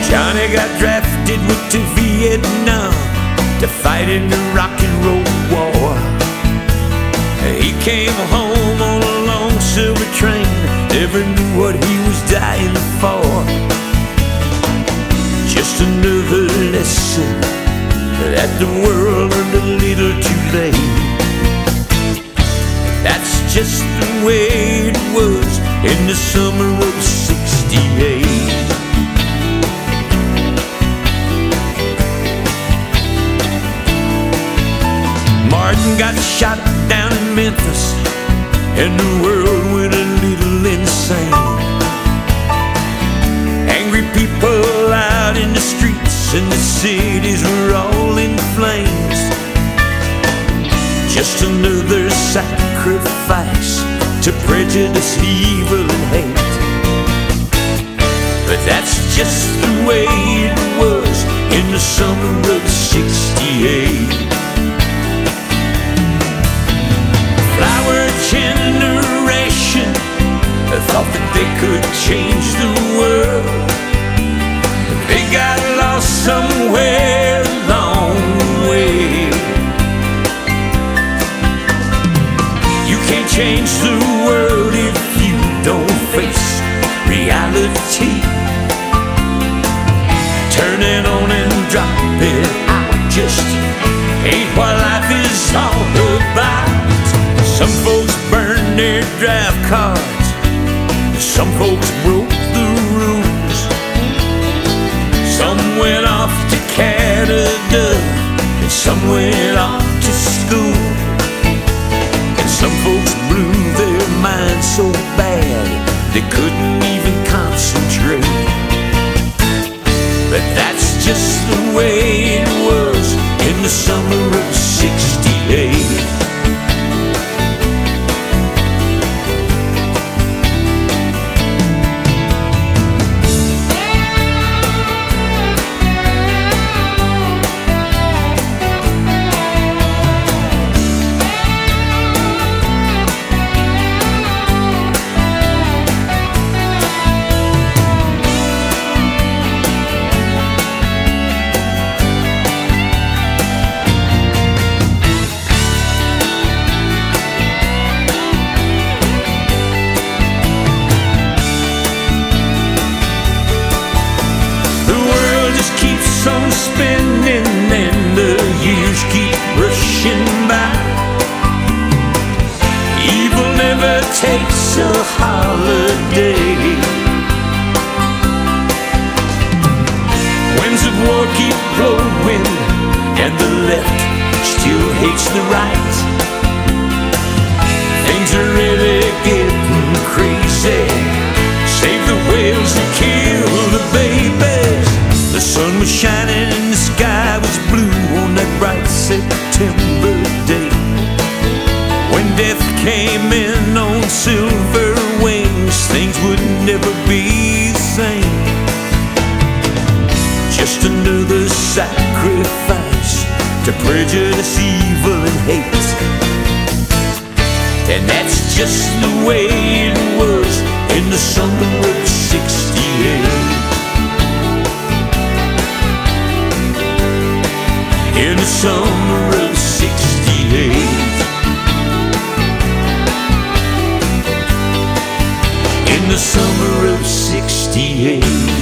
Johnny got drafted, went to Vietnam to fight in the rock and roll war. He came home on a long silver train, never knew what he was dying for. Just another lesson that the world learned a little too late. That's just the way it was in the summer of '68. Martin got shot down in Memphis, and the world went a little insane. Angry people out in the streets, and the cities were all in flames. Just another sacrifice to prejudice, evil, and hate. But that's just the way it was in the summer of '68. Flower generation thought that they could change the world. They got lost somewhere along the way. You can't change the world if you don't face reality. Turn it on and drop it out just ain't what life is all about. Some folks burned their draft cards, some folks broke the rules. Some went off to Canada, and some went off to school. And some folks blew their minds so bad they couldn't even concentrate. But that's just the way it was in the summer of '68. On spinning and the years keep rushing by. Evil never takes a holiday. Winds of war keep blowing, and the left still hates the right. Things are really getting crazy. Save the whales and kill the babies. The sun was shining and the sky was blue on that bright September day, when death came in on silver wings. Things would never be the same. Just another sacrifice to prejudice, evil, and hate. And that's just the way it was in the summer of '68. In the summer of '68. In the summer of '68.